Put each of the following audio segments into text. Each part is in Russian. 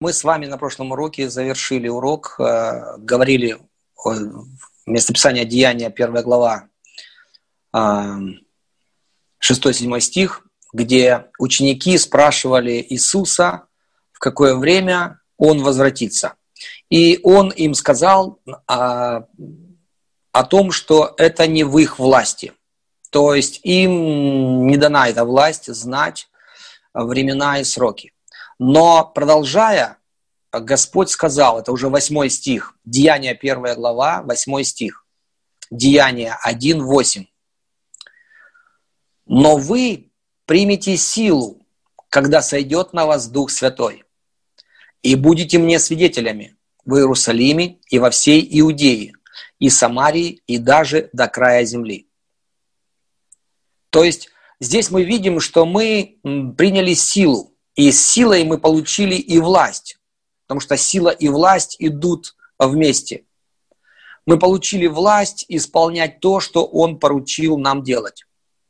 Мы с вами на прошлом уроке завершили урок, говорили о местописании Деяния, 1 глава, 6-7 стих, где ученики спрашивали Иисуса, в какое время Он возвратится. И Он им сказал о том, что это не в их власти. То есть им не дана эта власть знать времена и сроки. Но продолжая, Господь сказал, это уже 8 стих, Деяния 1 глава, 8 стих, Деяния 1:8. «Но вы примете силу, когда сойдет на вас Дух Святой, и будете мне свидетелями в Иерусалиме и во всей Иудее, и Самарии, и даже до края земли». То есть здесь мы видим, что мы приняли силу, и с силой мы получили и власть, потому что сила и власть идут вместе. Мы получили власть исполнять то, что Он поручил нам делать.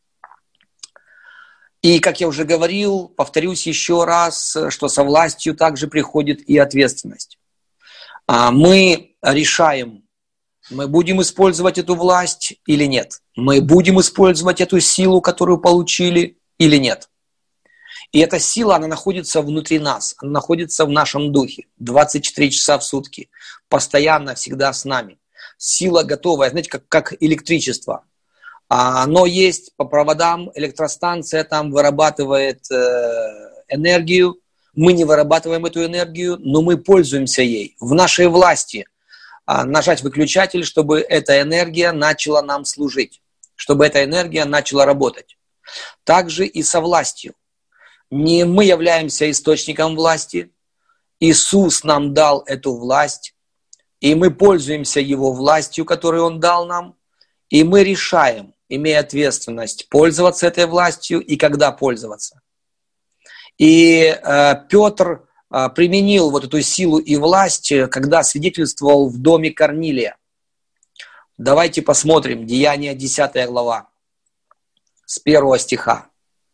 И, как я уже говорил, повторюсь еще раз, что со властью также приходит и ответственность. Мы решаем, мы будем использовать эту власть или нет. Мы будем использовать эту силу, которую получили, или нет. И эта сила, она находится внутри нас, она находится в нашем духе 24 часа в сутки, постоянно, всегда с нами. Сила готовая, знаете, как электричество. Оно есть по проводам, электростанция там вырабатывает энергию. Мы не вырабатываем эту энергию, но мы пользуемся ей. В нашей власти нажать выключатель, чтобы эта энергия начала нам служить, чтобы эта энергия начала работать. Также и со властью. Не мы являемся источником власти. Иисус нам дал эту власть, и мы пользуемся Его властью, которую Он дал нам, и мы решаем, имея ответственность, пользоваться этой властью и когда пользоваться. И Петр применил вот эту силу и власть, когда свидетельствовал в доме Корнилия. Давайте посмотрим, Деяния 10 глава, с 1 стиха.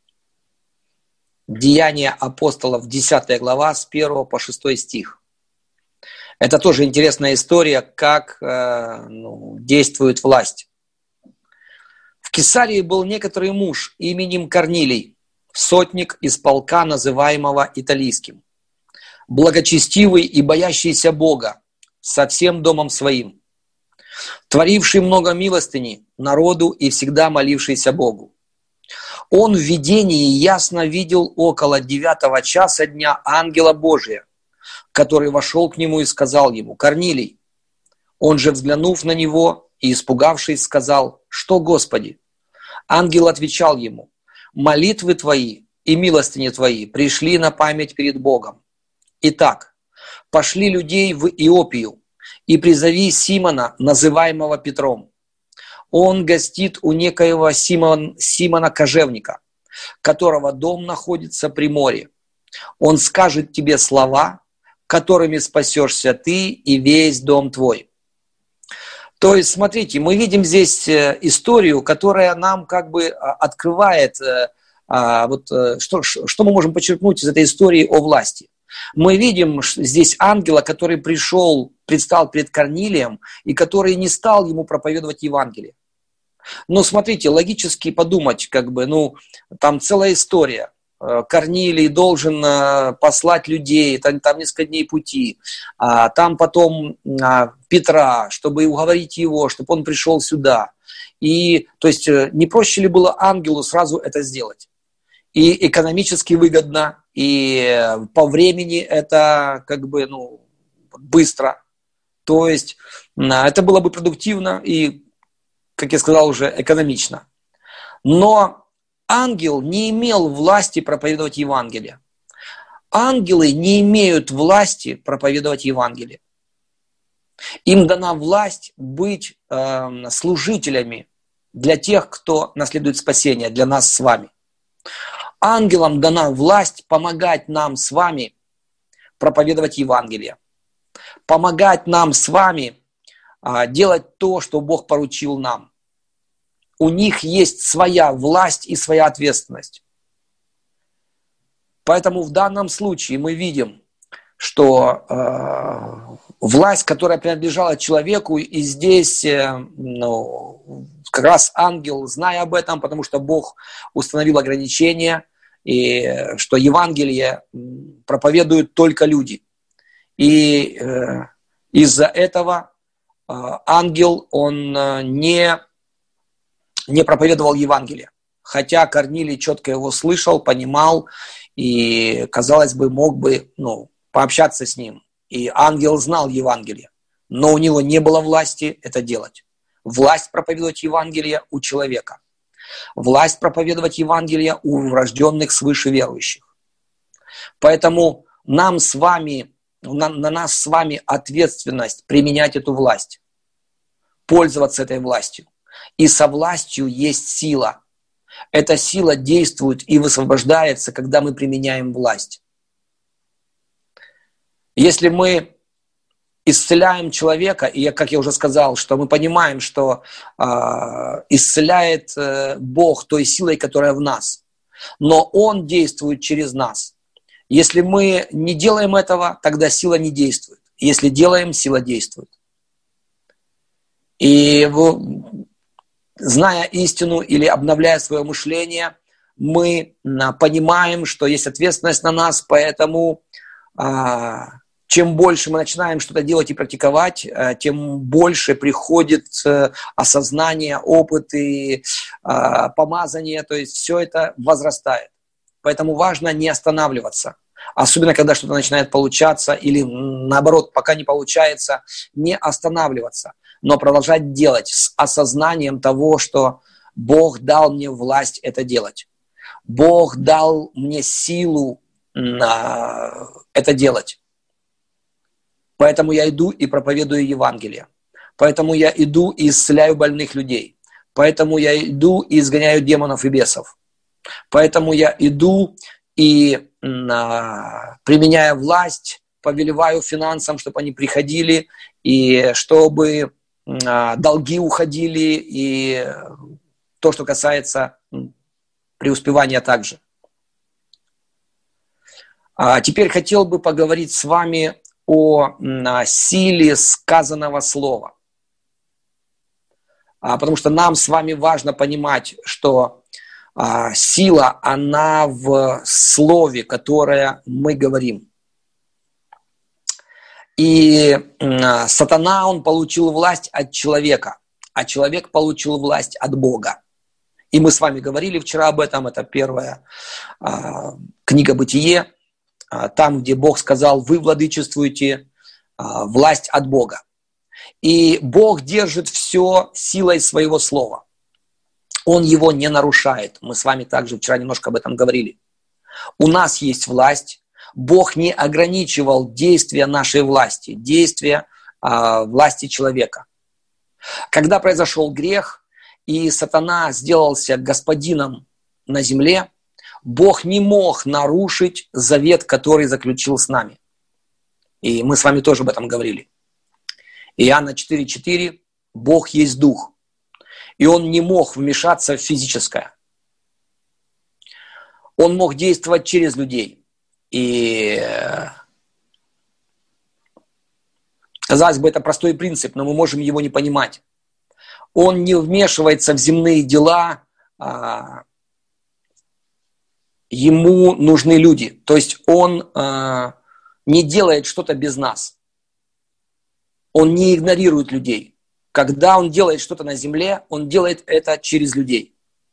Деяния апостолов, 10 глава, с 1 по 6 стих. Это тоже интересная история, как действует власть. В Кесарии был некоторый муж именем Корнилий, сотник из полка, называемого Италийским, благочестивый и боящийся Бога со всем домом своим, творивший много милостыни народу и всегда молившийся Богу. Он в видении ясно видел около 9 часа дня ангела Божия, который вошел к нему и сказал ему: «Корнилий». Он же, взглянув на него и испугавшись, сказал: «Что, Господи?» Ангел отвечал ему: «Молитвы твои и милостыни твои пришли на память перед Богом. Итак, пошли людей в Иопию и призови Симона, называемого Петром. Он гостит у некоего Симона Кожевника, которого дом находится при море. Он скажет тебе слова, которыми спасешься ты и весь дом твой». То есть, смотрите, мы видим здесь историю, которая нам как бы открывает, что мы можем почерпнуть из этой истории о власти. Мы видим здесь ангела, который предстал перед Корнилием, и который не стал ему проповедовать Евангелие. Но смотрите, логически подумать, там целая история. Корнилий должен послать людей, там несколько дней пути, там потом Петра, чтобы уговорить его, чтобы он пришел сюда. И, то есть, не проще ли было ангелу сразу это сделать? И экономически выгодно, и по времени это быстро. То есть, это было бы продуктивно и, как я сказал уже, экономично. Но ангел не имел власти проповедовать Евангелие. Ангелы не имеют власти проповедовать Евангелие. Им дана власть быть служителями для тех, кто наследует спасение, для нас с вами. Ангелам дана власть помогать нам с вами проповедовать Евангелие. Помогать нам с вами делать то, что Бог поручил нам. У них есть своя власть и своя ответственность. Поэтому в данном случае мы видим, что власть, которая принадлежала человеку, и здесь как раз ангел, зная об этом, потому что Бог установил ограничения, и что Евангелие проповедуют только люди. И из-за этого ангел, он не проповедовал Евангелие. Хотя Корнилий четко его слышал, понимал, и, казалось бы, мог бы пообщаться с ним. И ангел знал Евангелие, но у него не было власти это делать. Власть проповедовать Евангелие у человека. Власть проповедовать Евангелие у рожденных свыше верующих. Поэтому на нас с вами ответственность применять эту власть, пользоваться этой властью. И со властью есть сила. Эта сила действует и высвобождается, когда мы применяем власть. Если мы исцеляем человека, и как я уже сказал, что мы понимаем, что исцеляет Бог той силой, которая в нас, но Он действует через нас. Если мы не делаем этого, тогда сила не действует. Если делаем, сила действует. И зная истину или обновляя свое мышление, мы понимаем, что есть ответственность на нас, поэтому чем больше мы начинаем что-то делать и практиковать, тем больше приходит осознание, опыт и помазание, то есть все это возрастает. Поэтому важно не останавливаться. Особенно, когда что-то начинает получаться или наоборот, пока не получается, не останавливаться, но продолжать делать с осознанием того, что Бог дал мне власть это делать. Бог дал мне силу это делать. Поэтому я иду и проповедую Евангелие. Поэтому я иду и исцеляю больных людей. Поэтому я иду и изгоняю демонов и бесов. Поэтому я иду и, применяя власть, повелеваю финансам, чтобы они приходили, и чтобы долги уходили, и то, что касается преуспевания также. Теперь хотел бы поговорить с вами о силе сказанного слова. Потому что нам с вами важно понимать, что сила, она в слове, которое мы говорим. И сатана, он получил власть от человека, а человек получил власть от Бога. И мы с вами говорили вчера об этом, это первая книга «Бытие», там, где Бог сказал: вы владычествуете, власть от Бога. И Бог держит все силой своего слова. Он его не нарушает. Мы с вами также вчера немножко об этом говорили. У нас есть власть. Бог не ограничивал действия нашей власти, действия власти человека. Когда произошел грех, и сатана сделался господином на земле, Бог не мог нарушить завет, который заключил с нами. И мы с вами тоже об этом говорили. Иоанна 4:4. Бог есть дух. И он не мог вмешаться в физическое. Он мог действовать через людей. И, казалось бы, это простой принцип, но мы можем его не понимать. Он не вмешивается в земные дела, ему нужны люди. То есть он не делает что-то без нас. Он не игнорирует людей. Когда он делает что-то на земле, он делает это через людей.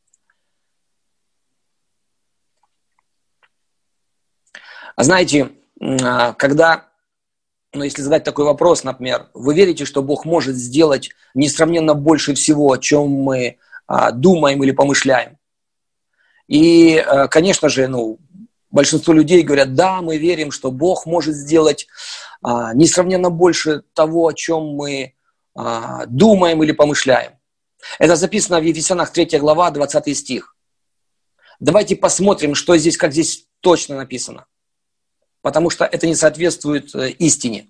Знаете, когда, если задать такой вопрос, например, вы верите, что Бог может сделать несравненно больше всего, о чем мы думаем или помышляем? И, конечно же, большинство людей говорят: да, мы верим, что Бог может сделать несравненно больше того, о чем мы думаем или помышляем. Это записано в Ефесянах 3 глава, 20 стих. Давайте посмотрим, что здесь, как здесь точно написано. Потому что это не соответствует истине.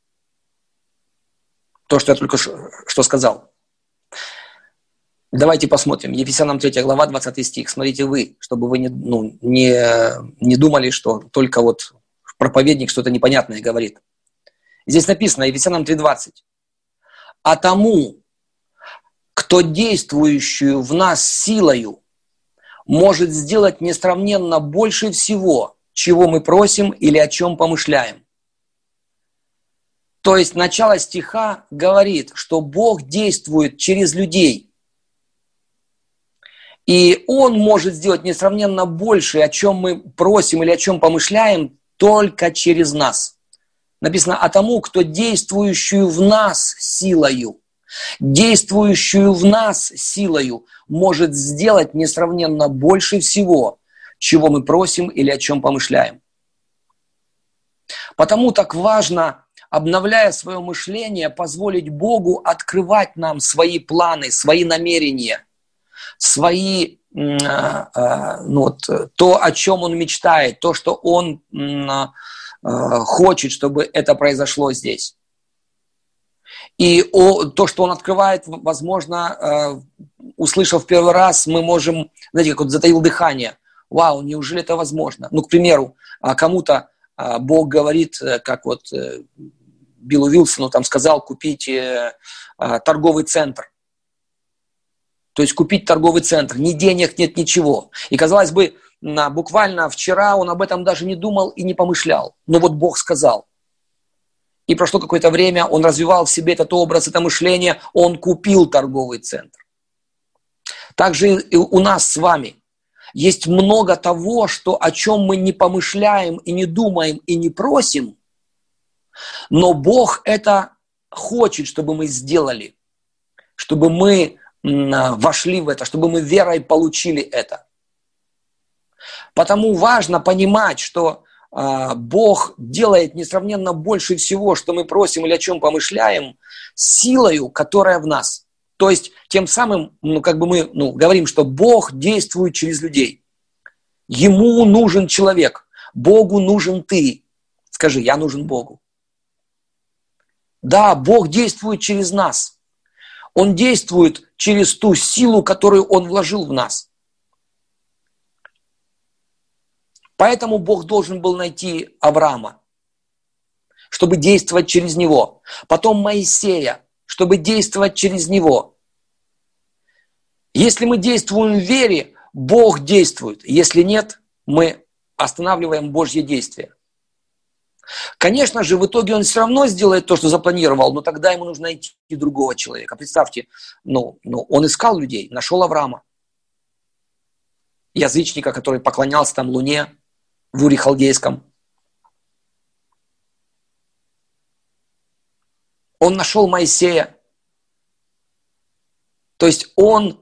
То, что я только что сказал. Давайте посмотрим. Ефесянам 3 глава, 20 стих. Смотрите вы, чтобы вы не думали, что только проповедник что-то непонятное говорит. Здесь написано, Ефесянам 3:20. А тому, кто действующую в нас силою может сделать несравненно больше всего, чего мы просим или о чем помышляем. То есть начало стиха говорит, что Бог действует через людей. И Он может сделать несравненно больше, о чем мы просим или о чем помышляем, только через нас. Написано, а тому, кто действующую в нас силою, может сделать несравненно больше всего, чего мы просим или о чем помышляем. Потому так важно, обновляя свое мышление, позволить Богу открывать нам свои планы, свои намерения, то, о чем Он мечтает, то, что Он хочет, чтобы это произошло здесь. И то, что Он открывает, возможно, услышав первый раз, мы можем, знаете, как вот затаил дыхание. Вау, неужели это возможно? Ну, к примеру, кому-то Бог говорит, как вот Биллу Вилсону там сказал, купить торговый центр. То есть купить торговый центр. Ни денег нет, ничего. И, казалось бы, буквально вчера он об этом даже не думал и не помышлял. Но вот Бог сказал. И прошло какое-то время, он развивал в себе этот образ, это мышление, он купил торговый центр. Также и у нас с вами есть много того, о чем мы не помышляем и не думаем и не просим, но Бог это хочет, чтобы мы сделали, чтобы мы вошли в это, чтобы мы верой получили это. Потому важно понимать, что Бог делает несравненно больше всего, что мы просим или о чем помышляем, силою, которая в нас. То есть тем самым, мы говорим, что Бог действует через людей. Ему нужен человек, Богу нужен ты. Скажи, я нужен Богу. Да, Бог действует через нас. Он действует через ту силу, которую Он вложил в нас. Поэтому Бог должен был найти Авраама, чтобы действовать через него. Потом Моисея, чтобы действовать через него. Если мы действуем в вере, Бог действует. Если нет, мы останавливаем Божье действие. Конечно же, в итоге он все равно сделает то, что запланировал, но тогда ему нужно найти другого человека. Представьте, он искал людей, нашел Авраама, язычника, который поклонялся там Луне, в Уре Халдейском. Он нашел Моисея. То есть он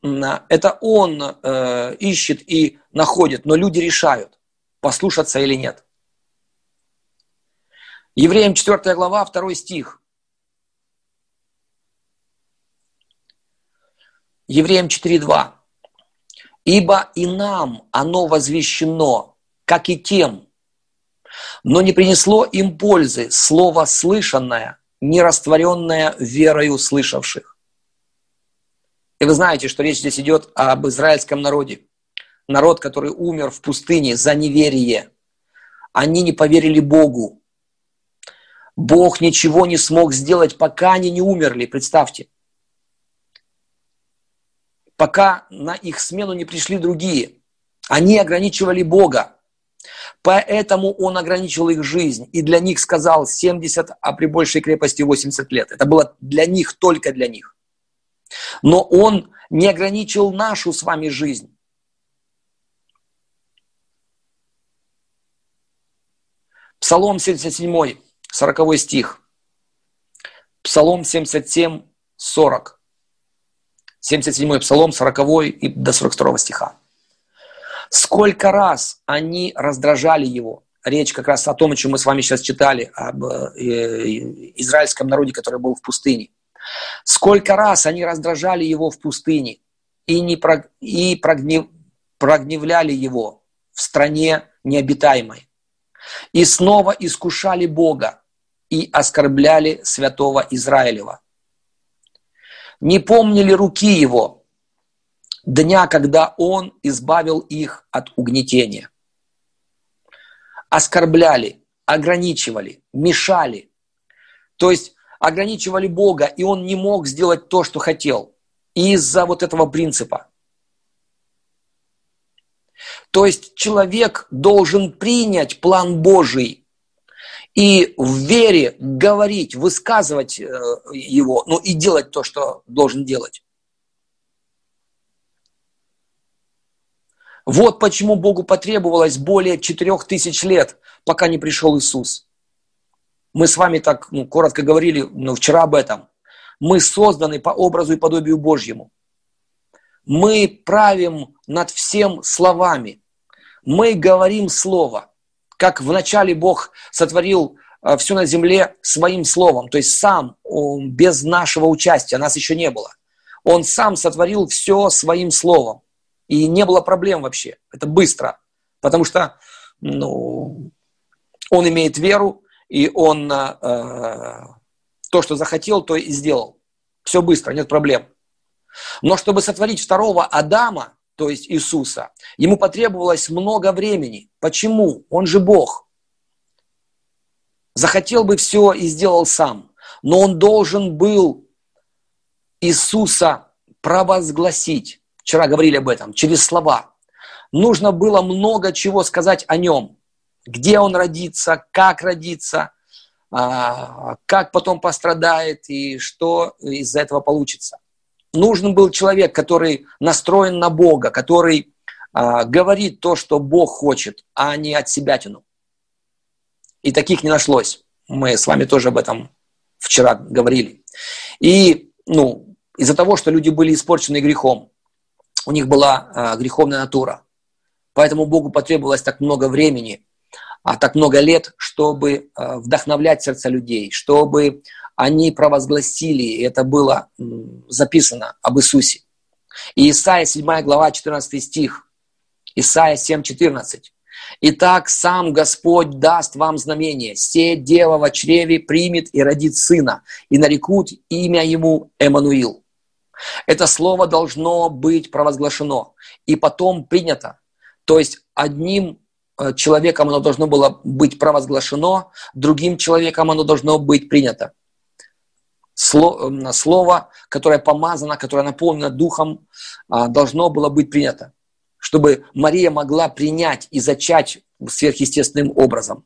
ищет и находит, но люди решают, послушаться или нет. Евреям 4 глава, 2 стих. Евреям 4:2. «Ибо и нам оно возвещено, как и тем, но не принесло им пользы слово слышанное, не растворенное верою слышавших». И вы знаете, что речь здесь идет об израильском народе. Народ, который умер в пустыне за неверие. Они не поверили Богу. Бог ничего не смог сделать, пока они не умерли, представьте. Пока на их смену не пришли другие. Они ограничивали Бога. Поэтому Он ограничил их жизнь. И для них сказал 70, а при большей крепости 80 лет. Это было для них, только для них. Но Он не ограничил нашу с вами жизнь. Псалом 77, 40 стих. Псалом 77, 40. 77 Псалом, 40 и до 42 стиха. «Сколько раз они раздражали Его». Речь как раз о том, о чем мы с вами сейчас читали, об израильском народе, который был в пустыне. «Сколько раз они раздражали Его в пустыне и прогневляли Его в стране необитаемой. И снова искушали Бога и оскорбляли святого Израилева. Не помнили руки Его, дня, когда Он избавил их от угнетения». оскорбляли, ограничивали, мешали. То есть ограничивали Бога, и Он не мог сделать то, что хотел. Из-за вот этого принципа. То есть человек должен принять план Божий и в вере говорить, высказывать его, ну и делать то, что должен делать. Вот почему Богу потребовалось более 4000 лет, пока не пришел Иисус. Мы с вами так коротко говорили вчера об этом. Мы созданы по образу и подобию Божьему. Мы правим над всем словами. Мы говорим Слово. Как вначале Бог сотворил все на земле своим Словом. То есть сам, без нашего участия, нас еще не было. Он сам сотворил все своим Словом. И не было проблем вообще. Это быстро. Потому что он имеет веру, и он то, что захотел, то и сделал. Все быстро, нет проблем. Но чтобы сотворить второго Адама, то есть Иисуса, ему потребовалось много времени. Почему? Он же Бог. Захотел бы все и сделал сам. Но он должен был Иисуса провозгласить. Вчера говорили об этом, через слова. Нужно было много чего сказать о нем. Где он родится, как потом пострадает и что из-за этого получится. Нужен был человек, который настроен на Бога, который говорит то, что Бог хочет, а не от себятину. И таких не нашлось. Мы с вами тоже об этом вчера говорили. И из-за того, что люди были испорчены грехом, у них была греховная натура. Поэтому Богу потребовалось так много времени, так много лет, чтобы вдохновлять сердца людей, чтобы они провозгласили, и это было записано об Иисусе. И Исайя 7 глава 14 стих, Исайя 7:14. «Итак, сам Господь даст вам знамение, се дева во чреве примет и родит сына, и нарекут имя ему Эммануил». Это слово должно быть провозглашено и потом принято. То есть одним человеком оно должно было быть провозглашено, другим человеком оно должно быть принято. Слово, которое помазано, которое наполнено Духом, должно было быть принято, чтобы Мария могла принять и зачать сверхъестественным образом.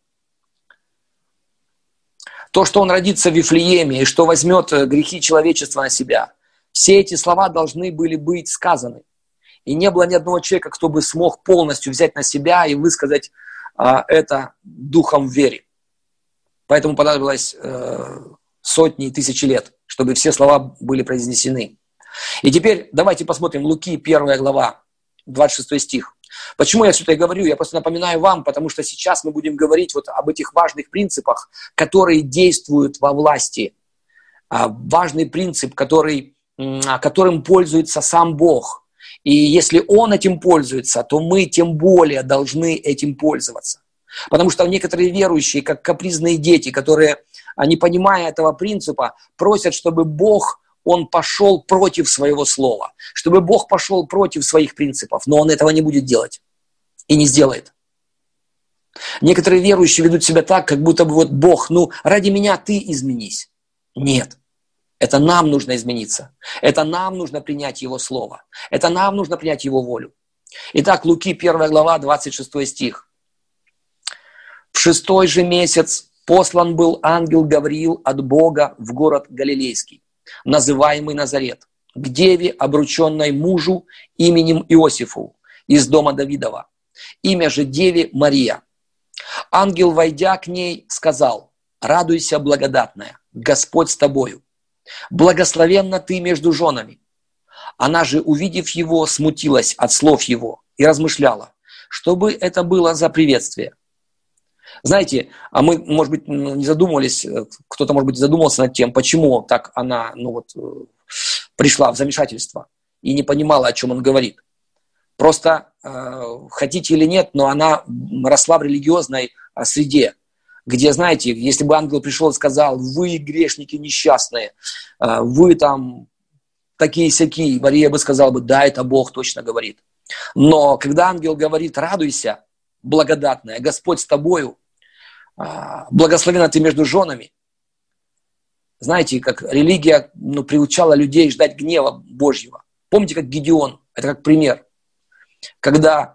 То, что он родится в Вифлееме и что возьмет грехи человечества на себя, все эти слова должны были быть сказаны. И не было ни одного человека, кто бы смог полностью взять на себя и высказать это духом в вере. Поэтому понадобилось сотни и тысячи лет, чтобы все слова были произнесены. И теперь давайте посмотрим Луки, 1 глава, 26 стих. Почему я все это говорю? Я просто напоминаю вам, потому что сейчас мы будем говорить вот об этих важных принципах, которые действуют во власти. Важный принцип, которым пользуется сам Бог. И если Он этим пользуется, то мы тем более должны этим пользоваться. Потому что некоторые верующие, как капризные дети, которые, не понимая этого принципа, просят, чтобы Бог, Он пошел против своего слова, чтобы Бог пошел против своих принципов, но Он этого не будет делать и не сделает. Некоторые верующие ведут себя так, как будто бы вот Бог, ради меня ты изменись. Нет. Это нам нужно измениться. Это нам нужно принять Его Слово. Это нам нужно принять Его волю. Итак, Луки, 1 глава, 26 стих. «В 6-й же месяц послан был ангел Гавриил от Бога в город Галилейский, называемый Назарет, к деве, обрученной мужу именем Иосифу, из дома Давидова. Имя же деве Мария. Ангел, войдя к ней, сказал: радуйся, благодатная, Господь с тобою. Благословенна ты между женами. Она же, увидев его, смутилась от слов его и размышляла, что бы это было за приветствие. Знаете, а мы, может быть, не задумывались, кто-то, может быть, задумался над тем, почему так она, пришла в замешательство и не понимала, о чем он говорит. Просто, хотите или нет, но она росла в религиозной среде, где, знаете, если бы ангел пришел и сказал: вы грешники несчастные, вы там такие-сякие, Мария бы сказала бы: да, это Бог точно говорит. Но когда ангел говорит: радуйся, благодатная, Господь с тобою, благословенна ты между женами. Знаете, как религия приучала людей ждать гнева Божьего. Помните, как Гедеон, это как пример, когда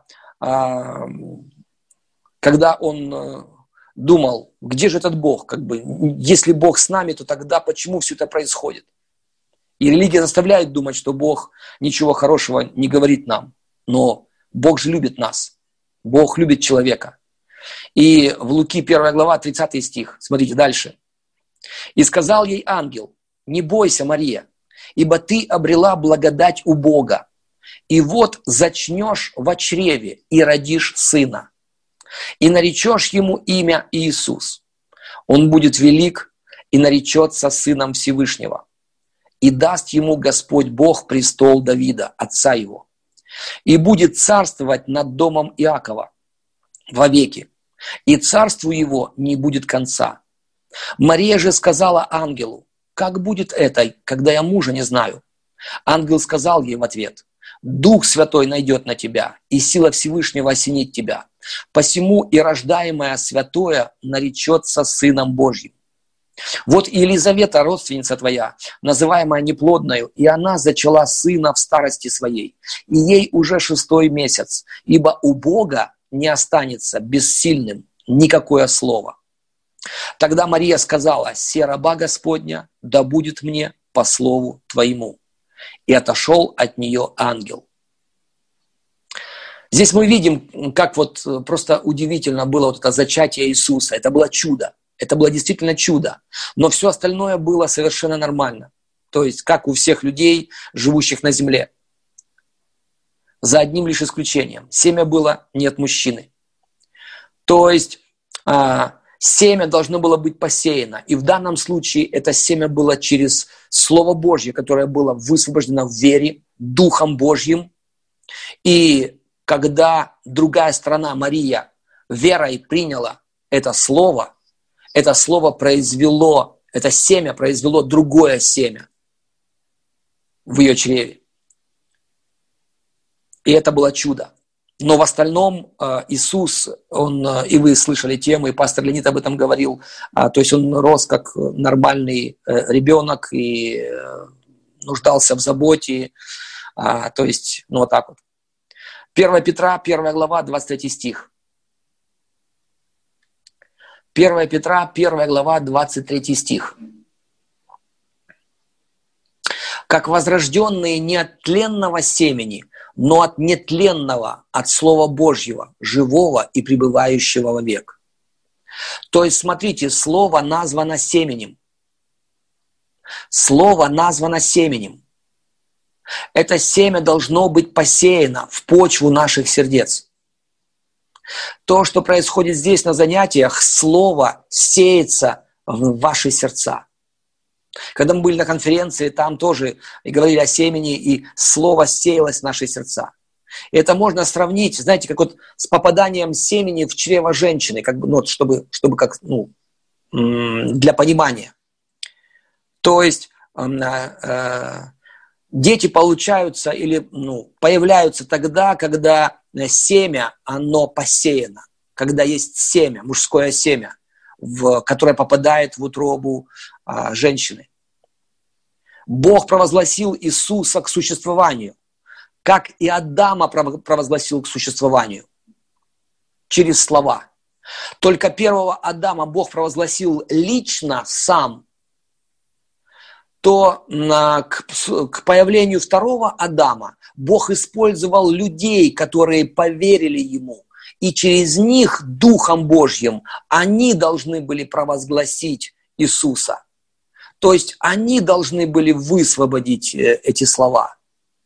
он думал, где же этот Бог, если Бог с нами, то тогда почему все это происходит? И религия заставляет думать, что Бог ничего хорошего не говорит нам, но Бог же любит нас, Бог любит человека. И в Луки 1 глава, 30 стих, смотрите дальше. «И сказал ей ангел: не бойся, Мария, ибо ты обрела благодать у Бога, и вот зачнешь во чреве и родишь сына, и наречешь ему имя Иисус. Он будет велик и наречется сыном Всевышнего, и даст ему Господь Бог престол Давида, отца его, и будет царствовать над домом Иакова вовеки, и царству его не будет конца. Мария же сказала ангелу: как будет это, когда я мужа не знаю? Ангел сказал ей в ответ: Дух Святой найдет на тебя, и сила Всевышнего осенит тебя. Посему и рождаемое святое наречется Сыном Божьим. Вот и Елизавета, родственница твоя, называемая неплодною, и она зачала сына в старости своей, и ей уже 6-й месяц, ибо у Бога не останется бессильным никакое слово. Тогда Мария сказала: «Се раба Господня, да будет мне по слову твоему». И отошел от нее ангел. Здесь мы видим, как просто удивительно было это зачатие Иисуса. Это было чудо. Это было действительно чудо. Но все остальное было совершенно нормально. То есть, как у всех людей, живущих на земле. За одним лишь исключением. Семя было не от мужчины. То есть, семя должно было быть посеяно. И в данном случае это семя было через Слово Божье, которое было высвобождено в вере, Духом Божьим. И когда другая сторона, Мария, верой приняла это слово произвело, это семя произвело другое семя в ее чреве. И это было чудо. Но в остальном Иисус, и вы слышали тему, и пастор Леонид об этом говорил, то есть он рос как нормальный ребенок и нуждался в заботе, то есть, вот так вот. 1 Петра, 1 глава, 23 стих. 1 Петра, 1 глава, 23 стих. «Как возрожденные не от тленного семени, но от нетленного, от Слова Божьего, живого и пребывающего вовек». То есть, смотрите, Слово названо семенем. Слово названо семенем. Это семя должно быть посеяно в почву наших сердец. То, что происходит здесь на занятиях, Слово сеется в ваши сердца. Когда мы были на конференции, там тоже и говорили о семени, и Слово сеялось в наши сердца. И это можно сравнить, знаете, как с попаданием семени в чрево женщины, чтобы для понимания. То есть дети получаются или появляются тогда, когда семя, оно посеяно, когда есть семя, мужское семя, которое попадает в утробу женщины. Бог провозгласил Иисуса к существованию, как и Адама провозгласил к существованию, через слова. Только первого Адама Бог провозгласил лично сам, то к появлению второго Адама Бог использовал людей, которые поверили Ему. И через них, Духом Божьим, они должны были провозгласить Иисуса. То есть они должны были высвободить эти слова.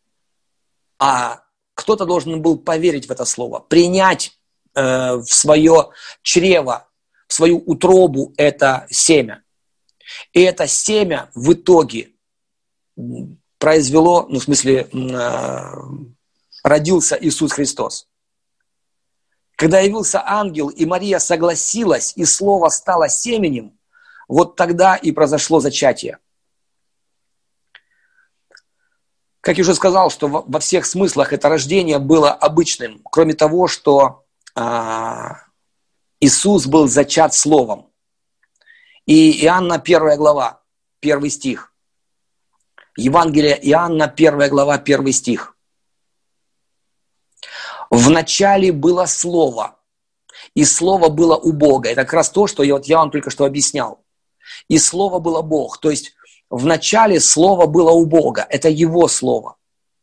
А кто-то должен был поверить в это слово, принять в свое чрево, в свою утробу это семя. И это семя в итоге произвело, родился Иисус Христос. Когда явился ангел, и Мария согласилась, и слово стало семенем, вот тогда и произошло зачатие. Как я уже сказал, что во всех смыслах это рождение было обычным, кроме того, что Иисус был зачат Словом. И Иоанна 1 глава, 1 стих. Евангелие Иоанна 1 глава, 1 стих. «Вначале было Слово, и Слово было у Бога». Это как раз то, что я вам только что объяснял. И Слово было Бог. То есть вначале Слово было у Бога. Это Его Слово.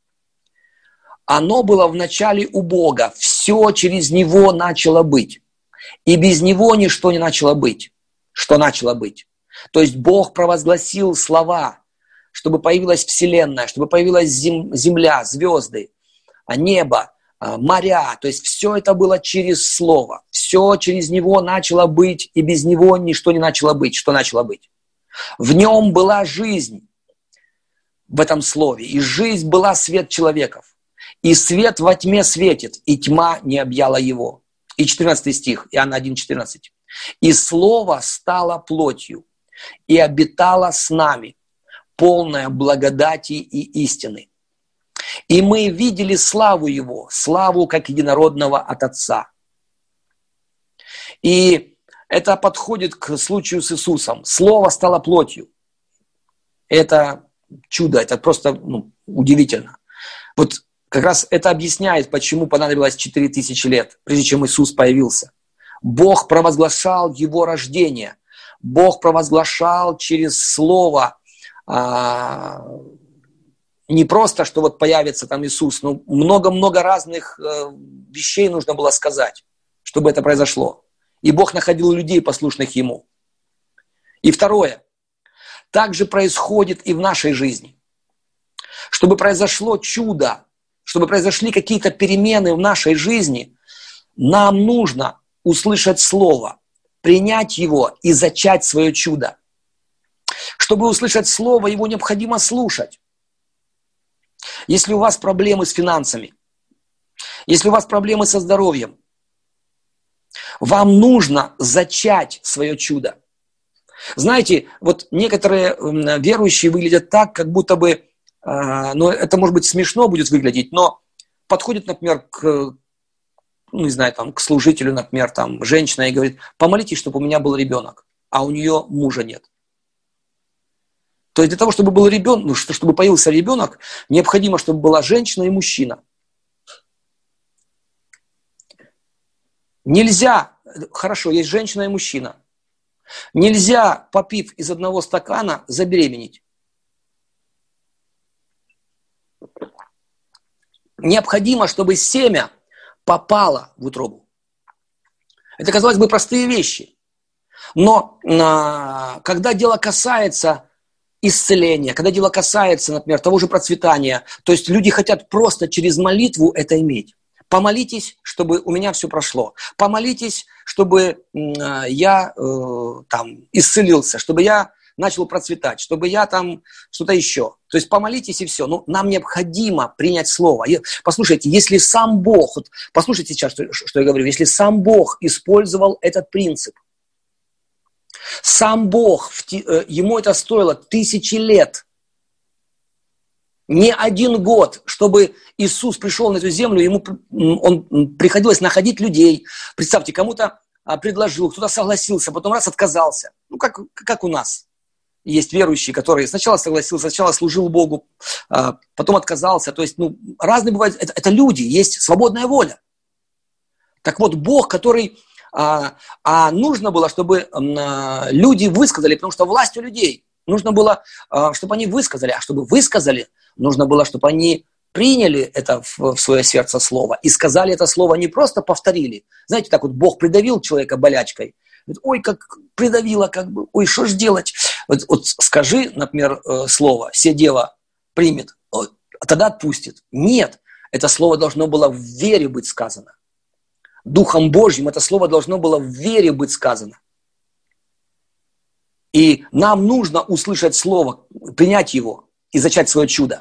Оно было вначале у Бога. Все через Него начало быть. И без Него ничто не начало быть. Что начало быть? То есть Бог провозгласил слова, чтобы появилась Вселенная, чтобы появилась земля, звезды, небо, моря. То есть все это было через Слово. Все через Него начало быть, и без Него ничто не начало быть. Что начало быть? В Нем была жизнь, в этом Слове. И жизнь была свет человеков. И свет во тьме светит, и тьма не объяла его. И 14 стих, Иоанна 1,14. «И Слово стало плотью, и обитало с нами, полное благодати и истины. И мы видели славу Его, славу как единородного от Отца». И это подходит к случаю с Иисусом. Слово стало плотью. Это чудо, это просто удивительно. Вот как раз это объясняет, почему понадобилось 4000 лет, прежде чем Иисус появился. Бог провозглашал Его рождение. Бог провозглашал через Слово не просто, что вот появится там Иисус, но много-много разных вещей нужно было сказать, чтобы это произошло. И Бог находил людей, послушных Ему. И второе. Также происходит и в нашей жизни. Чтобы произошло чудо, чтобы произошли какие-то перемены в нашей жизни, нам нужно услышать Слово, принять его и зачать свое чудо. Чтобы услышать Слово, его необходимо слушать. Если у вас проблемы с финансами, если у вас проблемы со здоровьем, вам нужно зачать свое чудо. Знаете, вот некоторые верующие выглядят так, как будто бы, это может быть смешно будет выглядеть, но подходит, например, к служителю, например, женщина и говорит: помолитесь, чтобы у меня был ребенок, а у нее мужа нет. То есть для того, чтобы был ребенок, чтобы появился ребенок, необходимо, чтобы была женщина и мужчина. Нельзя, хорошо, есть женщина и мужчина. Нельзя, попив из одного стакана, забеременеть. Необходимо, чтобы семя попало в утробу. Это, казалось бы, простые вещи. Но когда дело касается исцеления, когда дело касается, например, того же процветания, то есть люди хотят просто через молитву это иметь. Помолитесь, чтобы у меня все прошло. Помолитесь, чтобы я исцелился, чтобы я начал процветать, чтобы я что-то еще. То есть помолитесь и все. Но нам необходимо принять Слово. Послушайте, если сам Бог, послушайте сейчас, что я говорю, если сам Бог использовал этот принцип, сам Бог, ему это стоило 1000 лет, не 1 год, чтобы Иисус пришел на эту землю, он приходилось находить людей. Представьте, кому-то предложил, кто-то согласился, потом раз отказался. Как у нас. Есть верующие, которые сначала согласился, сначала служил Богу, потом отказался. То есть, разные бывают. Это люди, есть свободная воля. Так вот, Бог, который... нужно было, чтобы люди высказали, потому что власть у людей. Нужно было, чтобы они высказали. А чтобы высказали, нужно было, чтобы они приняли это в свое сердце слово и сказали это слово, не просто повторили. Знаете, так вот Бог придавил человека болячкой. Ой, как придавило, ой, что ж делать? Вот скажи, например, слово, «се дева примет», тогда отпустит. Нет, это слово должно было в вере быть сказано. Духом Божьим это слово должно было в вере быть сказано. И нам нужно услышать слово, принять его и зачать свое чудо.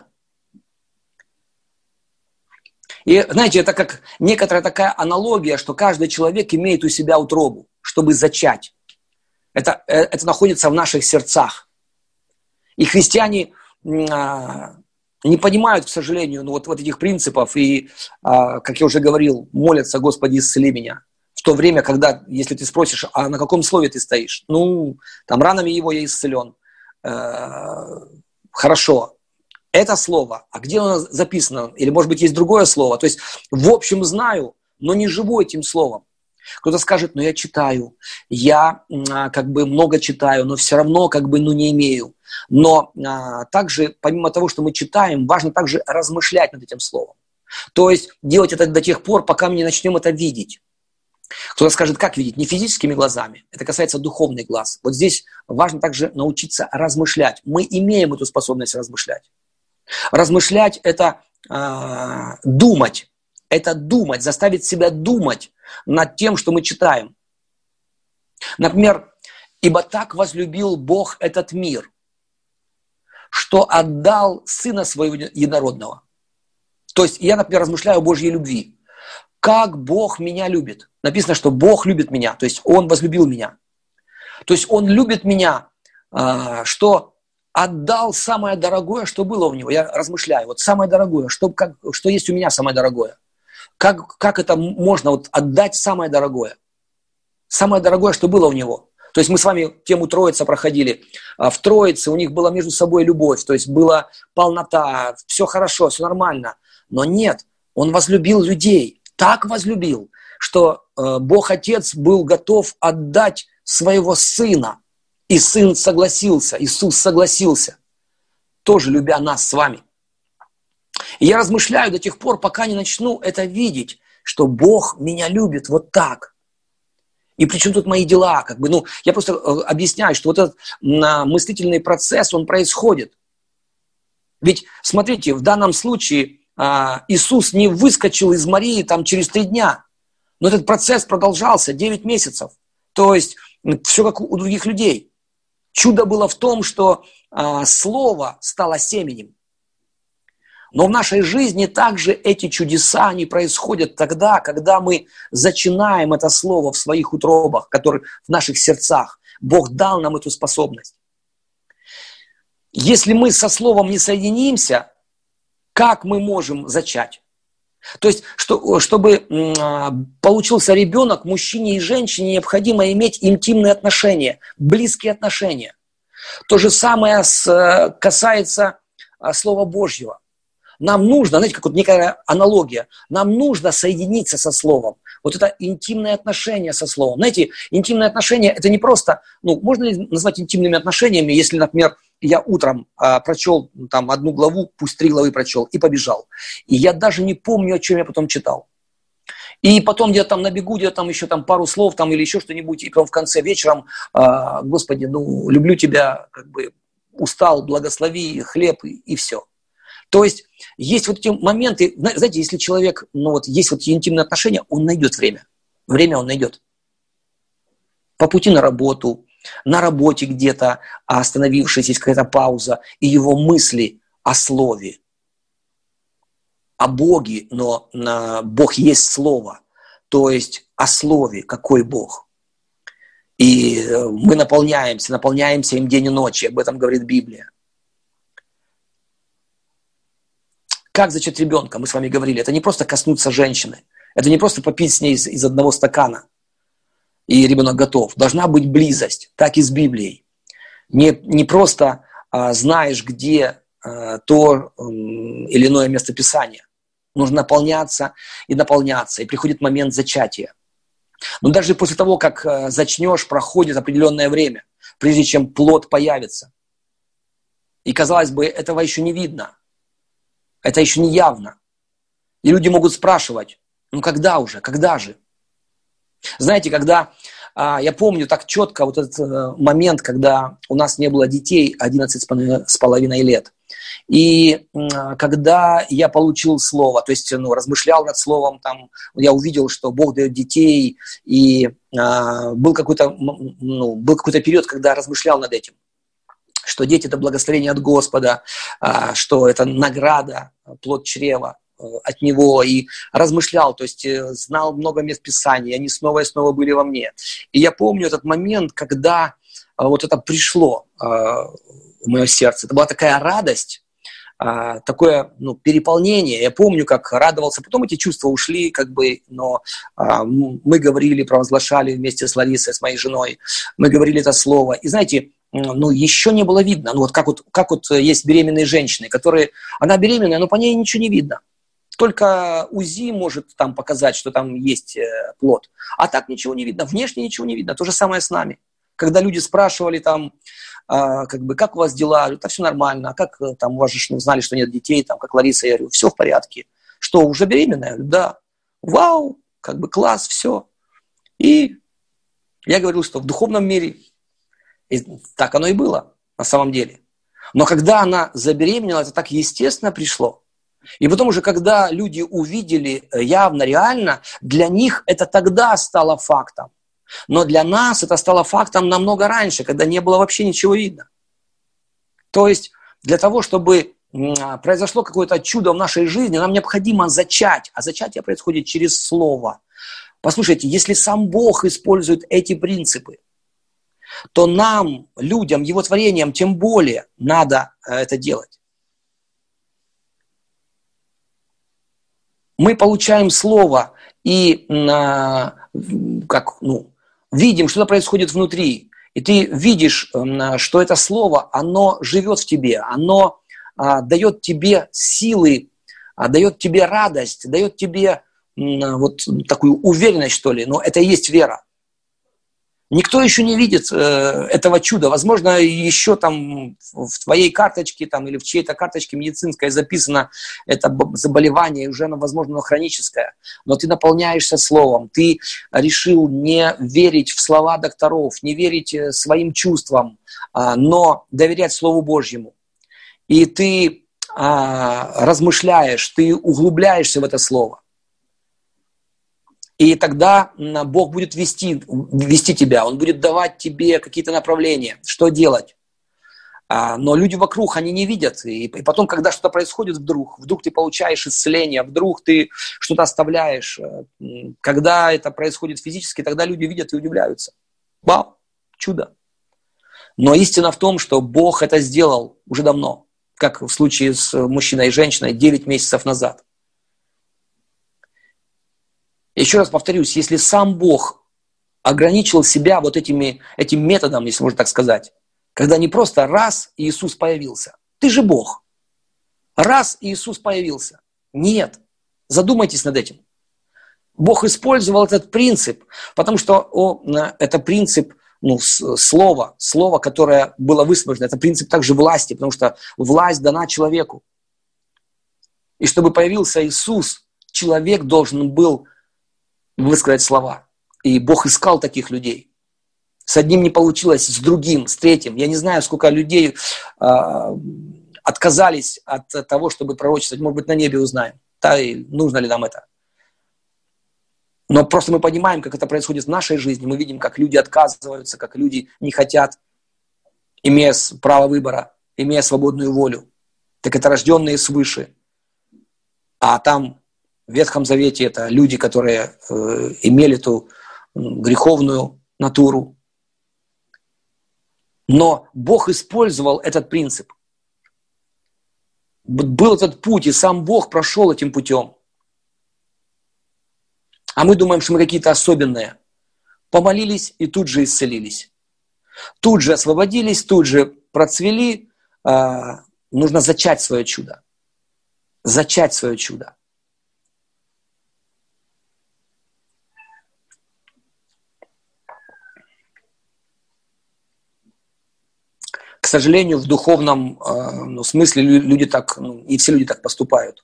И знаете, это как некоторая такая аналогия, что каждый человек имеет у себя утробу, чтобы зачать. Это находится в наших сердцах. И христиане, не понимают, к сожалению, ну, вот этих принципов и, как я уже говорил, молятся: Господи, исцели меня. В то время, когда, если ты спросишь, а на каком слове ты стоишь? Ну, там, ранами его я исцелен. Хорошо, это слово, а где оно записано? Или, может быть, есть другое слово? То есть, в общем, знаю, но не живу этим словом. Кто-то скажет: ну, я читаю, я как бы много читаю, но все равно как бы, ну, не имею. Но также, помимо того, что мы читаем, важно также размышлять над этим словом. То есть, делать это до тех пор, пока мы не начнем это видеть. Кто-то скажет: как видеть? Не физическими глазами. Это касается духовных глаз. Вот здесь важно также научиться размышлять. Мы имеем эту способность размышлять. Размышлять – это думать. Это думать, заставить себя думать над тем, что мы читаем. Например, «Ибо так возлюбил Бог этот мир, что отдал Сына Своего Единородного». То есть я, например, размышляю о Божьей любви. Как Бог меня любит. Написано, что Бог любит меня, то есть Он возлюбил меня. То есть Он любит меня, что отдал самое дорогое, что было у Него. Я размышляю, вот самое дорогое, что есть у меня самое дорогое. Как это можно вот отдать самое дорогое? Самое дорогое, что было у Него. То есть мы с вами тему Троица проходили. В Троице у них была между собой любовь, то есть была полнота, все хорошо, все нормально. Но нет, Он возлюбил людей. Так возлюбил, что Бог Отец был готов отдать своего Сына. И Сын согласился, Иисус согласился, тоже любя нас с вами. И я размышляю до тех пор, пока не начну это видеть, что Бог меня любит вот так. И при чем тут мои дела? Я просто объясняю, что вот этот мыслительный процесс, он происходит. Ведь, смотрите, в данном случае Иисус не выскочил из Марии там через 3 дня. Но этот процесс продолжался 9 месяцев. То есть все как у других людей. Чудо было в том, что Слово стало семенем. Но в нашей жизни также эти чудеса, они происходят тогда, когда мы зачинаем это Слово в своих утробах, которые в наших сердцах. Бог дал нам эту способность. Если мы со Словом не соединимся, как мы можем зачать? То есть, чтобы получился ребенок, мужчине и женщине необходимо иметь интимные отношения, близкие отношения. То же самое касается Слова Божьего. Нам нужно, знаете, как вот некая аналогия, нам нужно соединиться со Словом. Вот это интимное отношение со Словом. Знаете, интимные отношения, это не просто, можно ли назвать интимными отношениями, если, например, я утром прочел там 1 главу, пусть 3 главы прочел, и побежал. И я даже не помню, о чем я потом читал. И потом где-то там набегу, где-то там еще там пару слов там, или еще что-нибудь, и потом в конце вечером, Господи, люблю Тебя, устал, благослови, хлеб, и все. То есть есть вот эти моменты, знаете, если человек, есть вот эти интимные отношения, он найдет время. Время он найдет. По пути на работу, на работе где-то остановившись, есть какая-то пауза, и его мысли о Слове, о Боге, но Бог есть Слово, то есть о Слове, какой Бог. И мы наполняемся им день и ночь, об этом говорит Библия. Как зачать ребенка, мы с вами говорили, это не просто коснуться женщины, это не просто попить с ней из одного стакана, и ребенок готов. Должна быть близость, так и с Библией. Не просто знаешь, где то или иное местописание. Нужно наполняться, и приходит момент зачатия. Но даже после того, как зачнешь, проходит определенное время, прежде чем плод появится. И, казалось бы, этого еще не видно. Это еще не явно. И люди могут спрашивать, когда уже, когда же? Знаете, когда, я помню так четко вот этот момент, когда у нас не было детей 11,5 лет. И когда я получил слово, то есть размышлял над словом, там, я увидел, что Бог дает детей, и был какой-то период, когда размышлял над этим, что дети – это благословение от Господа, что это награда, плод чрева от Него, и размышлял, то есть знал много мест Писания, они снова и снова были во мне. И я помню этот момент, когда вот это пришло в мое сердце. Это была такая радость, такое переполнение. Я помню, как радовался. Потом эти чувства ушли, но мы говорили, провозглашали вместе с Ларисой, с моей женой. Мы говорили это слово. И знаете, еще не было видно. Как есть беременные женщины, которые... Она беременная, но по ней ничего не видно. Только УЗИ может там показать, что там есть плод. А так ничего не видно. Внешне ничего не видно. То же самое с нами. Когда люди спрашивали там, как у вас дела? Это все нормально. А как там у вас же узнали, что нет детей? Там, как Лариса, я говорю, все в порядке. Что, уже беременная? Я говорю, да. Вау, класс, все. И я говорил, что в духовном мире и так оно и было на самом деле. Но когда она забеременела, это так естественно пришло. И потом уже, когда люди увидели явно, реально, для них это тогда стало фактом. Но для нас это стало фактом намного раньше, когда не было вообще ничего видно. То есть для того, чтобы произошло какое-то чудо в нашей жизни, нам необходимо зачать. А зачатие происходит через слово. Послушайте, если сам Бог использует эти принципы, то нам, людям, Его творениям, тем более надо это делать. Мы получаем слово и видим, что происходит внутри. И ты видишь, что это слово, оно живет в тебе, оно дает тебе силы, дает тебе радость, дает тебе такую уверенность, что ли. Но это и есть вера. Никто еще не видит этого чуда. Возможно, еще там в твоей карточке там, или в чьей-то карточке медицинской записано это заболевание, уже, возможно, оно хроническое. Но ты наполняешься словом. Ты решил не верить в слова докторов, не верить своим чувствам, но доверять Слову Божьему. И ты размышляешь, ты углубляешься в это слово. И тогда Бог будет вести тебя, Он будет давать тебе какие-то направления, что делать. Но люди вокруг, они не видят. И потом, когда что-то происходит вдруг ты получаешь исцеление, вдруг ты что-то оставляешь. Когда это происходит физически, тогда люди видят и удивляются. Вау, чудо. Но истина в том, что Бог это сделал уже давно, как в случае с мужчиной и женщиной 9 месяцев назад. Еще раз повторюсь, если сам Бог ограничил себя этим методом, если можно так сказать, когда не просто раз Иисус появился. Ты же Бог. Раз Иисус появился. Нет. Задумайтесь над этим. Бог использовал этот принцип, потому что это принцип слова, которое было высвобождено. Это принцип также власти, потому что власть дана человеку. И чтобы появился Иисус, человек должен был высказать слова. И Бог искал таких людей. С одним не получилось, с другим, с третьим. Я не знаю, сколько людей отказались от того, чтобы пророчествовать. Может быть, на небе узнаем. Да, и нужно ли нам это. Но просто мы понимаем, как это происходит в нашей жизни. Мы видим, как люди отказываются, как люди не хотят, имея право выбора, имея свободную волю. Так это рожденные свыше. А там в Ветхом Завете это люди, которые имели эту греховную натуру. Но Бог использовал этот принцип. Был этот путь, и сам Бог прошел этим путем. А мы думаем, что мы какие-то особенные. Помолились и тут же исцелились. Тут же освободились, тут же процвели. Нужно зачать свое чудо. Зачать свое чудо. К сожалению, в духовном смысле люди так, не все люди так поступают.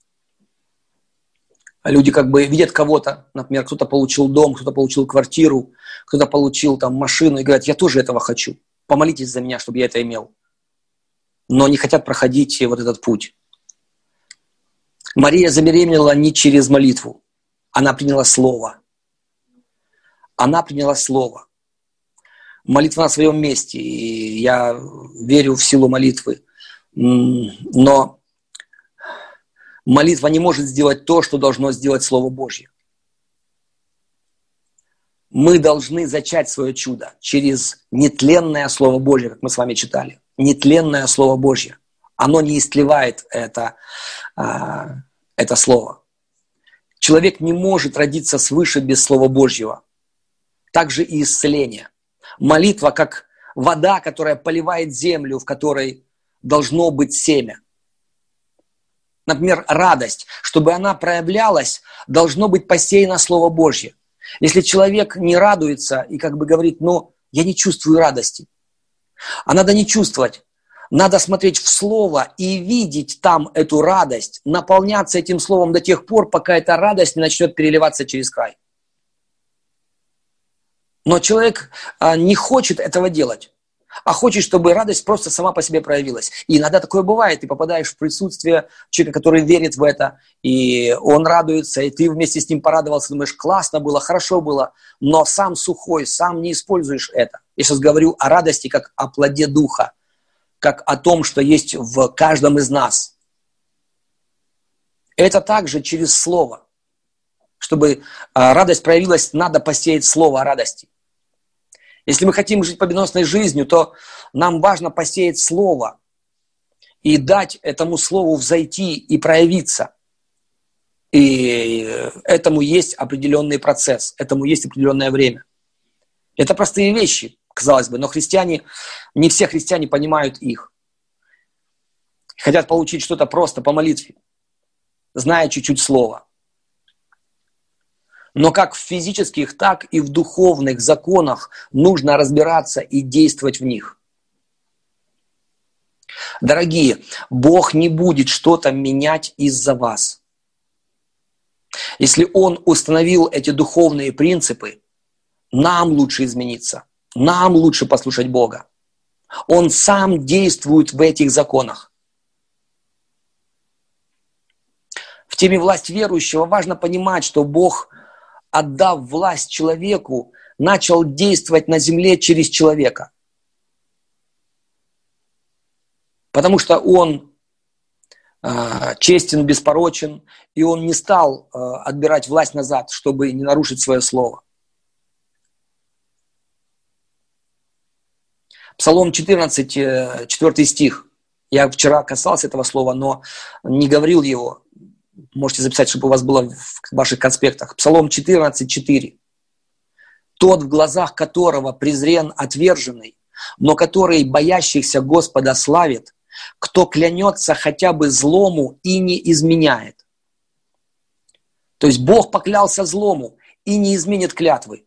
Люди видят кого-то, например, кто-то получил дом, кто-то получил квартиру, кто-то получил машину и говорят, я тоже этого хочу. Помолитесь за меня, чтобы я это имел. Но не хотят проходить этот путь. Мария забеременела не через молитву. Она приняла слово. Она приняла слово. Молитва на своем месте, и я верю в силу молитвы. Но молитва не может сделать то, что должно сделать Слово Божье. Мы должны зачать свое чудо через нетленное Слово Божье, как мы с вами читали. Нетленное Слово Божье. оно не истлевает, это слово. Человек не может родиться свыше без Слова Божьего. Также и исцеление. Молитва, как вода, которая поливает землю, в которой должно быть семя. Например, радость. Чтобы она проявлялась, должно быть посеяно Слово Божье. Если человек не радуется и как бы говорит, я не чувствую радости. А надо не чувствовать. Надо смотреть в Слово и видеть там эту радость, наполняться этим Словом до тех пор, пока эта радость не начнет переливаться через край. Но человек не хочет этого делать, а хочет, чтобы радость просто сама по себе проявилась. И иногда такое бывает, ты попадаешь в присутствие человека, который верит в это, и он радуется, и ты вместе с ним порадовался, думаешь, классно было, хорошо было, но сам сухой, сам не используешь это. Я сейчас говорю о радости, как о плоде духа, как о том, что есть в каждом из нас. Это также через Слово. Чтобы радость проявилась, надо посеять Слово о радости. Если мы хотим жить победоносной жизнью, то нам важно посеять Слово и дать этому Слову взойти и проявиться. И этому есть определенный процесс, этому есть определенное время. Это простые вещи, казалось бы, но не все христиане понимают их. Хотят получить что-то просто по молитве, зная чуть-чуть Слова. Но как в физических, так и в духовных законах нужно разбираться и действовать в них. Дорогие, Бог не будет что-то менять из-за вас. Если Он установил эти духовные принципы, нам лучше измениться, нам лучше послушать Бога. Он сам действует в этих законах. В теме власть верующего важно понимать, что Бог, отдав власть человеку, начал действовать на земле через человека. Потому что он честен, беспорочен, и он не стал отбирать власть назад, чтобы не нарушить свое слово. Псалом 14, 4 стих. Я вчера касался этого слова, но не говорил его. Можете записать, чтобы у вас было в ваших конспектах. Псалом 14, 4. «Тот, в глазах которого презрен отверженный, но который боящихся Господа славит, кто клянется хотя бы злому и не изменяет». То есть Бог поклялся злому и не изменит клятвы.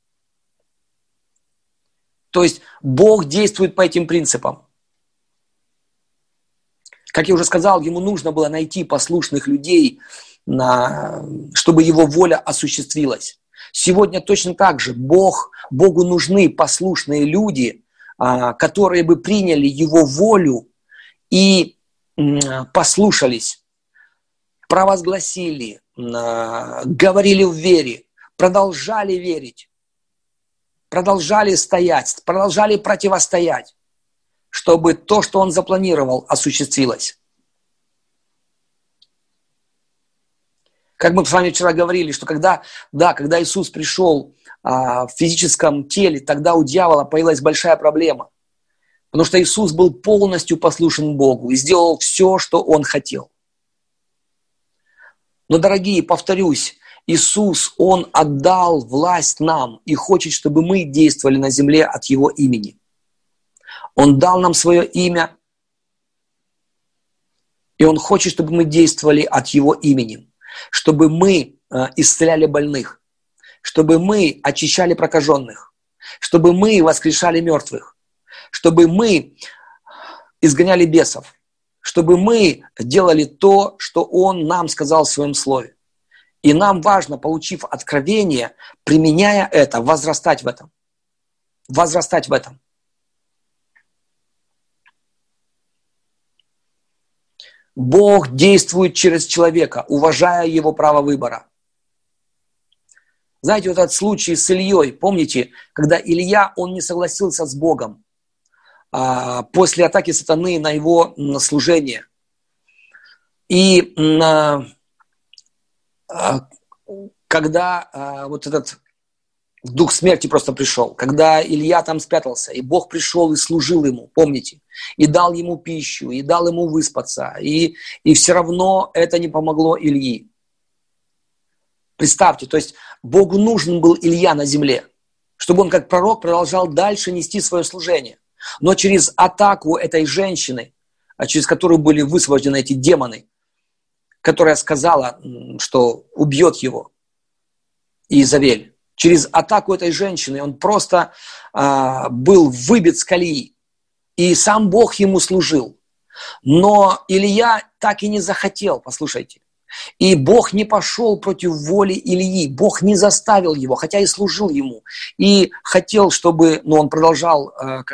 То есть Бог действует по этим принципам. Как я уже сказал, ему нужно было найти послушных людей, чтобы его воля осуществилась. Сегодня точно так же Богу нужны послушные люди, которые бы приняли его волю и послушались, провозгласили, говорили в вере, продолжали верить, продолжали стоять, продолжали противостоять, чтобы то, что он запланировал, осуществилось. Как мы с вами вчера говорили, что когда Иисус пришел в физическом теле, тогда у дьявола появилась большая проблема. Потому что Иисус был полностью послушен Богу и сделал все, что Он хотел. Но, дорогие, повторюсь, Иисус, Он отдал власть нам и хочет, чтобы мы действовали на земле от Его имени. Он дал нам свое имя, и Он хочет, чтобы мы действовали от Его имени, чтобы мы исцеляли больных, чтобы мы очищали прокаженных, чтобы мы воскрешали мертвых, чтобы мы изгоняли бесов, чтобы мы делали то, что Он нам сказал в Своем Слове. И нам важно, получив откровение, применяя это, возрастать в этом. Возрастать в этом. Бог действует через человека, уважая его право выбора. Знаете, вот этот случай с Ильей, помните, когда Илья, он не согласился с Богом после атаки сатаны на его служение. И когда вот этот Дух смерти просто пришел. Когда Илья там спрятался, и Бог пришел и служил ему, помните? И дал ему пищу, и дал ему выспаться. И все равно это не помогло Ильи. Представьте, то есть Богу нужен был Илья на земле, чтобы он как пророк продолжал дальше нести свое служение. Но через атаку этой женщины, через которую были высвобождены эти демоны, которая сказала, что убьет его, Иезавель, через атаку этой женщины он просто был выбит с колеи. И сам Бог ему служил. Но Илья так и не захотел, послушайте. И Бог не пошел против воли Ильи. Бог не заставил его, хотя и служил ему. И хотел, чтобы он продолжал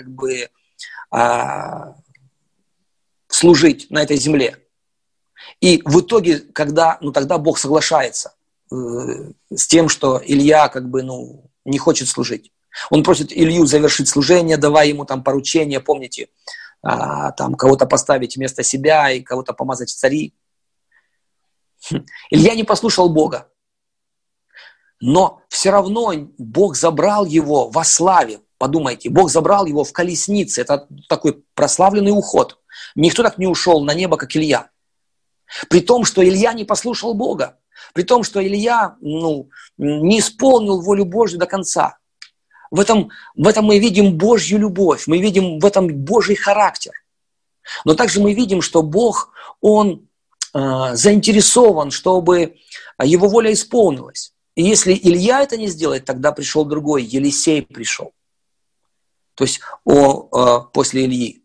служить на этой земле. И в итоге, тогда Бог соглашается с тем, что Илья не хочет служить. Он просит Илью завершить служение, давая ему там поручения, помните, там кого-то поставить вместо себя и кого-то помазать в цари. Илья не послушал Бога. Но все равно Бог забрал его во славе. Подумайте, Бог забрал его в колеснице. Это такой прославленный уход. Никто так не ушел на небо, как Илья. При том, что Илья не послушал Бога. При том, что Илья не исполнил волю Божью до конца. В этом мы видим Божью любовь. Мы видим в этом Божий характер. Но также мы видим, что Бог, Он заинтересован, чтобы его воля исполнилась. И если Илья это не сделает, тогда пришел другой, Елисей пришел. То есть после Ильи.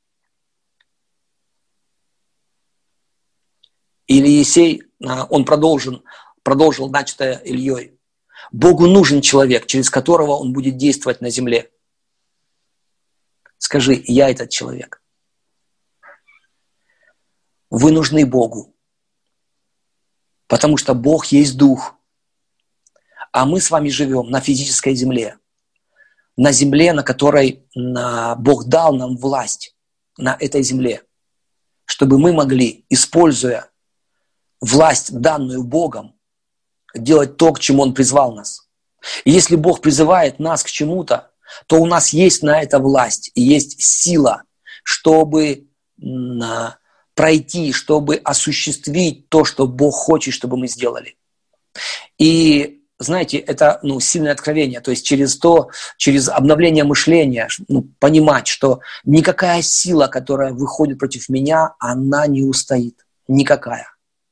И Елисей, он продолжил начатое Ильей. Богу нужен человек, через которого он будет действовать на земле. Скажи, я этот человек. Вы нужны Богу, потому что Бог есть Дух, а мы с вами живем на физической земле, на земле, на которой Бог дал нам власть, на этой земле, чтобы мы могли, используя власть, данную Богом, делать то, к чему Он призвал нас. И если Бог призывает нас к чему-то, то у нас есть на это власть и есть сила, чтобы пройти, чтобы осуществить то, что Бог хочет, чтобы мы сделали. И, знаете, это сильное откровение. То есть через обновление мышления понимать, что никакая сила, которая выходит против меня, она не устоит. Никакая.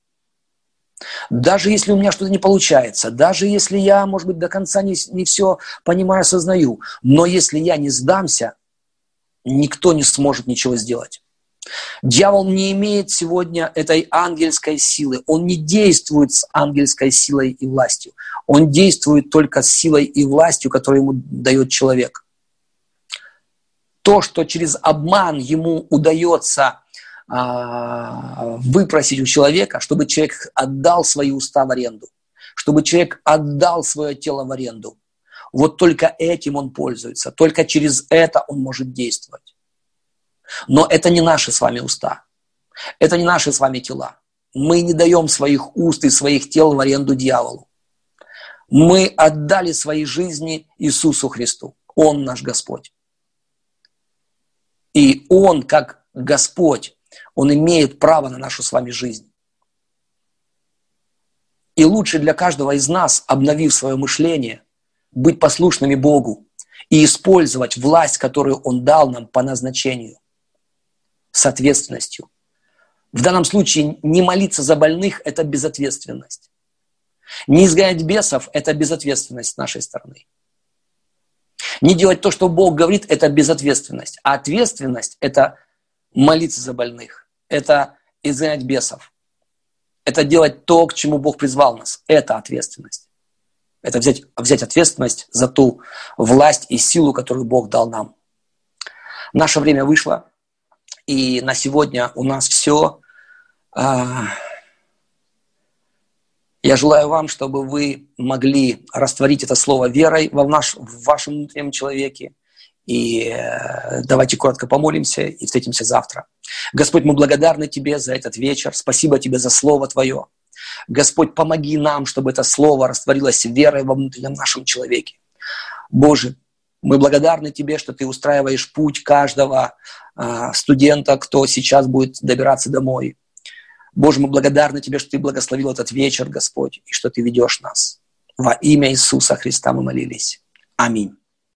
Даже если у меня что-то не получается, даже если я, может быть, до конца не все понимаю, осознаю, но если я не сдамся, никто не сможет ничего сделать. Дьявол не имеет сегодня этой ангельской силы. Он не действует с ангельской силой и властью. Он действует только с силой и властью, которую ему дает человек. То, что через обман ему удается выпросить у человека, чтобы человек отдал свои уста в аренду, чтобы человек отдал свое тело в аренду. Вот только этим он пользуется, только через это он может действовать. Но это не наши с вами уста, это не наши с вами тела. Мы не даем своих уст и своих тел в аренду дьяволу. Мы отдали свои жизни Иисусу Христу. Он наш Господь. И Он, как Господь, Он имеет право на нашу с вами жизнь. И лучше для каждого из нас, обновив свое мышление, быть послушными Богу и использовать власть, которую Он дал нам по назначению, с ответственностью. В данном случае не молиться за больных – это безответственность. Не изгонять бесов – это безответственность с нашей стороны. Не делать то, что Бог говорит – это безответственность. А ответственность – это молиться за больных. Это изгонять бесов. Это делать то, к чему Бог призвал нас. Это ответственность. Это взять ответственность за ту власть и силу, которую Бог дал нам. Наше время вышло. И на сегодня у нас все. Я желаю вам, чтобы вы могли растворить это слово верой в вашем внутреннем человеке. И давайте коротко помолимся и встретимся завтра. Господь, мы благодарны Тебе за этот вечер. Спасибо Тебе за Слово Твое. Господь, помоги нам, чтобы это Слово растворилось верой во внутреннем нашем человеке. Боже, мы благодарны Тебе, что Ты устраиваешь путь каждого студента, кто сейчас будет добираться домой. Боже, мы благодарны Тебе, что Ты благословил этот вечер, Господь, и что Ты ведешь нас. Во имя Иисуса Христа мы молились. Аминь.